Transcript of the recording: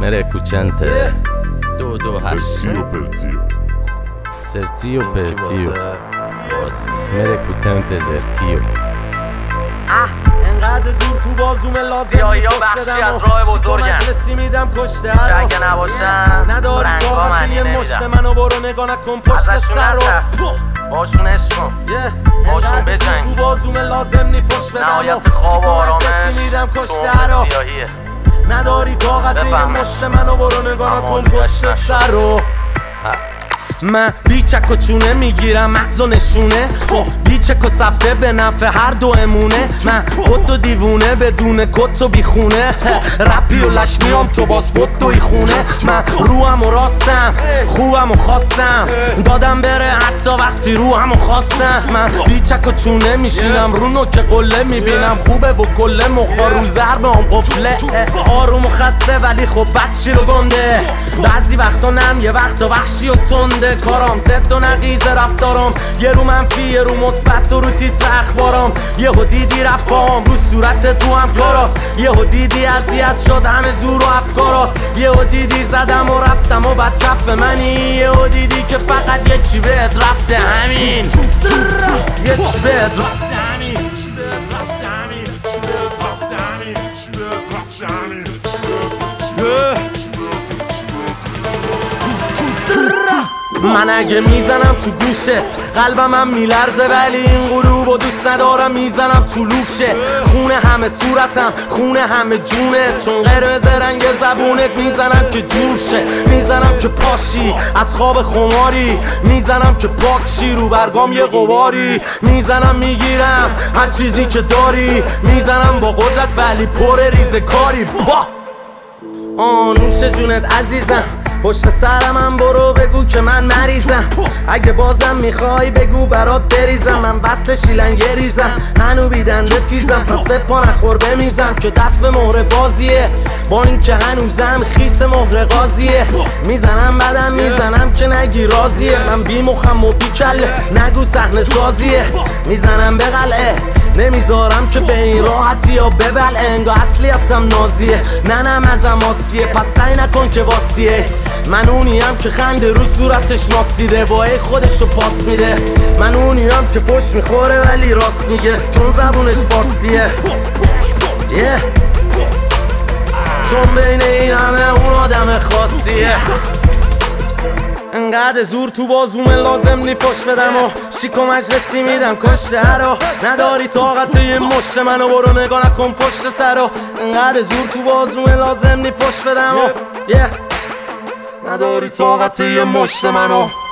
Merecutente 228 Sertio Sertio Pertio Pertio Merecutente Zertio انقدر زور تو بازومه لازم یا نیست بخشی بدم از راه شیکو بزرگم. مجلسی میدم کشته هر اگه نباشن نداری رنگا طاقت معنی یه نمیدم. مشت منو برو نگاه نکن پشت ازشون سر رو نترس. باشون عشق کن باشون انقدر زور بجنگ. تو بازومه لازم نی فش بدم نهایت خواب و شیکو آرامش مجلسی میدم کشته تو هر عمر سیاهیه. نداری طاقت یه بفهمه. مشت منو برو نگاه اما نکن دیگه پشت نشد. سر رو من بیچک و چونه میگیرم مغز و نشونه چون بیچک و سفته به نفع هر دو امونه من خود و دیوونه بدون کت و بیخونه رپی و لشمیام تو باز بود دوی خونه من روحم و راستم خوبم و خواستم دادم بره حتی وقتی روحم و خواستم من بیچک و چونه میشینم رو نوک قله میبینم خوبه و گله مخا رو ضربه هم قفله آروم و خسته ولی خب بدشی رو گنده بعضی وقتا نم یه وقتا وحشی و تنده کارام زد و نقیز رفتارم یه رو منفی یه رو مثبت و رو تیتر اخبارم یهو دیدی رفت پاهم رو صورت تو هم کارا یهو دیدی اذیت شد همه زور و افکارا یهو دیدی زدم و رفتم و بعد کف منی یهو دیدی که فقط یه چی بهت رفته همین یه چی بهت رفته همین من اگه میزنم تو گوشت قلبم هم میلرزه ولی این غروبو دوست ندارم میزنم تو لوشه خونه همه صورتم خونه همه جونت چون قرمز رنگ زبونت میزنم که جور شه میزنم که پاشی از خواب خماری میزنم که پاکشی رو برگام یه غباری میزنم میگیرم هر چیزی که داری میزنم با قدرت ولی پر ریزه کاری نوش جونت عزیزم پشت سرم برو بگو که من مریضم اگه بازم میخوای بگو برات بریزم من وصل شیلنگه ریزم هنو بیدنده تیزم پس به پا نخور بمیزم که دست به مهر بازیه با این که هنوزم خیس مهر قاضیه میزنم بعدم میزنم که نگی راضیه من بی مخم و بی کله نگو صحنه سازیه میزنم به قلعه نمیذارم که به این راحتی یا ببل انگاه اصلیتم نازیه ننم ازم آسیه پس سعی نکن که واسیه من اونیم که خنده رو صورتش ناسیده وای خودشو پاس میده من اونیم که فش میخوره ولی راست میگه چون زبونش فارسیه چون بین این همه اون آدم خاصیه انقدر زور تو بازومه لازم نی فش بدم و شیکو مجلسی میدم کشته هرو نداری طاقت یه مشت منو برو نگاه نکن پشت سرو انقدر زور تو بازومه لازم نی فش بدم و نداری طاقت یه مشت منو